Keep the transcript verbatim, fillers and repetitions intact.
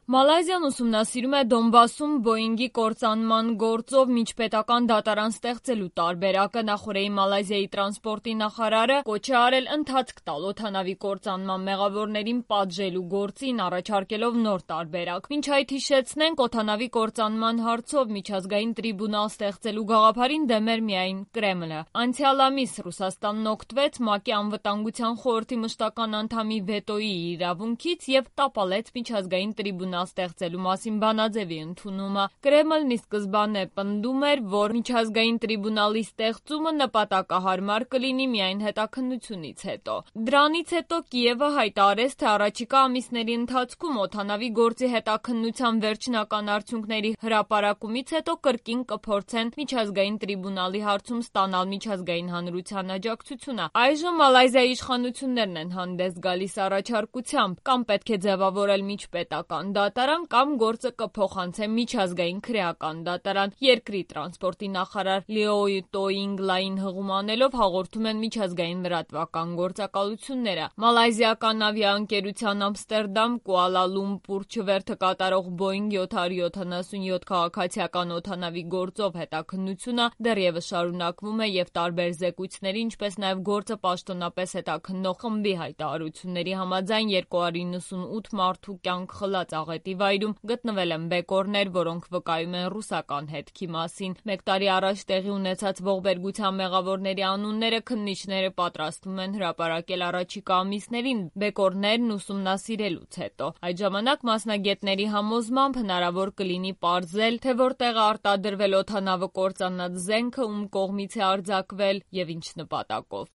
Մալայզիան ուսումնասիրում է Դոնբասում Բոինգի կործանման գործով միջպետական դատարան ստեղծելու տարբերակը։ Նախորդի Մալայզիայի տրանսպորտի նախարարը կոչ է արել ընթացք տալ օդանավի կործանման մեղավորներին պատժելու գործին, առաջարկելով նոր տարբերակ։ Մինչ այդ հիշեցնենք, օդանավի կործանման հարցով միջազգային տրիբունալ ստեղծելու գաղափարին դեմ էր միայն Կրեմլը։ Անցյալ ամիս Ռուսաստանն օգտվեց ՄԱԿ-ի անվտանգության խորհրդի մշտական անդամի վետոյի իրավունքից և տապալեց միջազգային տրիբունալ ստեղծելու մասին բանաձևի ընդունումը։ Կրեմլն ի սկզբանե պնդում էր, որ միջազգային տրիբունալի ստեղծումը նպատակահարմար կլինի միայն հետաքննությունից հետո։ Դրանից հետո Կիևը հայտարարեց, թե առաջիկա ամիսների ընթացքում օդանավի գործի հետաքննության վերջնական արդյունքների հրապարակումից հետո կրկին կփորձեն միջազգային տրիբունալի հարցում ստանալ միջազգային հանրության աջակցությունը։ Այժմ Մալայզիայի իշխանություններն են հանդես գալիս առաջարկությամբ՝ կամ պետք է ձևավորել միջպետական դատարան, կամ գործը կփոխանցեն միջազգային քրեական դատարան։ Երկրի տրանսպորտի նախարար Լիոյ Տոյինգ Լային հղում անելով հաղորդում են միջազգային լրատվական գործակալությունները։ Մալայզիական ավիաընկերության Ամստերդամ, Կուալա Լումպուր չվերթը կատարող Boeing յոթ հարյուր յոթանասունյոթ քաղաքացիական օդանավի գործով հետաքննությունը դեռևս շարունակվում է և տարբեր զեկույցների, ինչպես նաև գործը պաշտոնապես հետաքննող խմբի հայտարարությունների համաձայն երկու հարյուր նվսունութ մարդու կյանք խլած աղետի վայրում գտնվել են բեկորներ, որոնք վկայում են ռուսական հետքի մասին։ Մեկ տարի առաջ տեղի ունեցած ողբերգության մեղավորների անունները քննիչները պատրաստվում են հրապարակել առաջիկա ամիսներին բեկորներն ուսումնասիրելուց հետո։ Այդ ժամանակ մասնագետների համոզմամբ հնարավոր կլինի պարզել, թե որտեղ է արտադրվել օդանավը կործանած զենքը, ում կողմից է արձակվել և ինչ նպատակով։